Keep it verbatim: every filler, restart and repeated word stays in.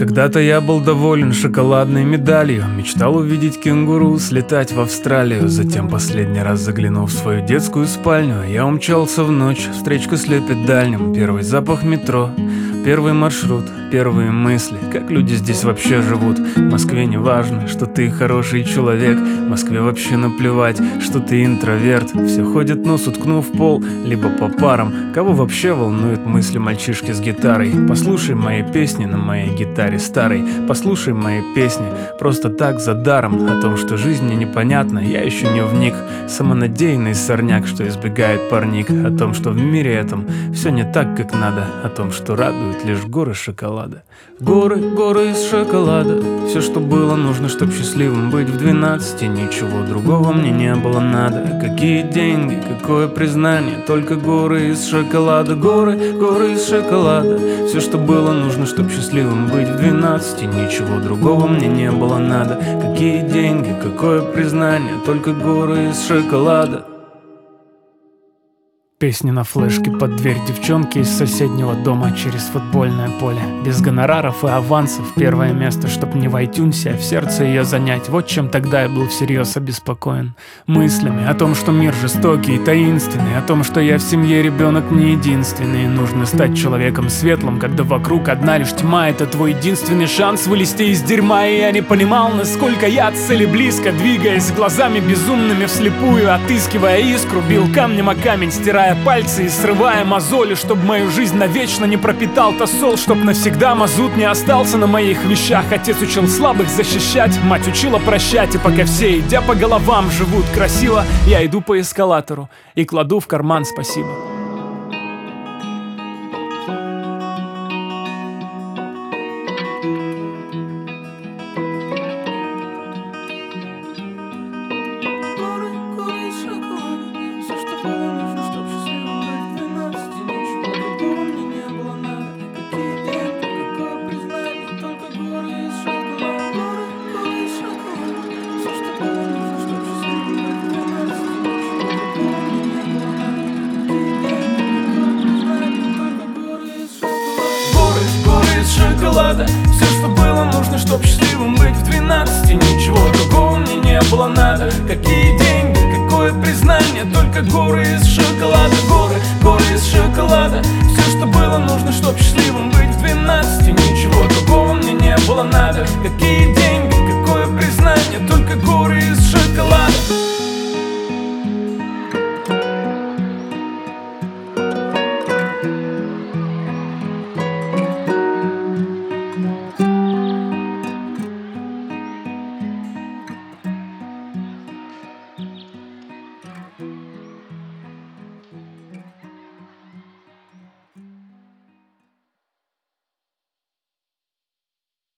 Когда-то я был доволен шоколадной медалью, мечтал увидеть кенгуру, слетать в Австралию. Затем последний раз заглянув в свою детскую спальню, я умчался в ночь, встречку слепит дальним. Первый запах метро, первый маршрут, первые мысли, как люди здесь вообще живут. В Москве не важно, что ты хороший человек, в Москве вообще наплевать, что ты интроверт. Все ходят нос уткнув в пол, либо по парам. Кого вообще волнуют мысли мальчишки с гитарой? Послушай мои песни на моей гитаре старой, послушай мои песни просто так за даром. О том, что жизнь мне непонятна, я еще не вник. Самонадеянный сорняк, что избегает парник. О том, что в мире этом все не так, как надо. О том, что радует лишь горы шоколада. Горы, горы из шоколада. Все, что было нужно, чтоб счастливым быть в двенадцати. Ничего другого мне не было надо. Какие деньги, какое признание, только горы из шоколада. Горы, горы из шоколада. Все, что было нужно, чтоб счастливым быть в двенадцати. Ничего другого мне не было надо. Какие деньги, какое признание, только горы из шоколада. Песни на флешке под дверь девчонки из соседнего дома через футбольное поле. Без гонораров и авансов, первое место, чтоб не в iTunes, а в сердце ее занять. Вот чем тогда я был всерьез обеспокоен. Мыслями о том, что мир жестокий и таинственный, о том, что я в семье ребенок не единственный. Нужно стать человеком светлым, когда вокруг одна лишь тьма. Это твой единственный шанс вылезти из дерьма. И я не понимал, насколько я от цели близко, двигаясь глазами безумными вслепую, отыскивая искру, бил камнем о камень, стирая пальцы и срывая мозоли, чтоб мою жизнь навечно не пропитал тосол, чтоб навсегда мазут не остался на моих вещах. Отец учил слабых защищать, мать учила прощать. И пока все, идя по головам, живут красиво, я иду по эскалатору и кладу в карман спасибо. Шоколада. Все, что было нужно, чтоб счастливым быть в двенадцати. Ничего другого мне не было надо. Какие деньги, какое признание, только горы из шоколада. Горы, горы из шоколада. Все, что было нужно, чтоб счастливым быть в двенадцати. Ничего другого мне не было надо. Какие деньги, какое признание, только горы из шоколада.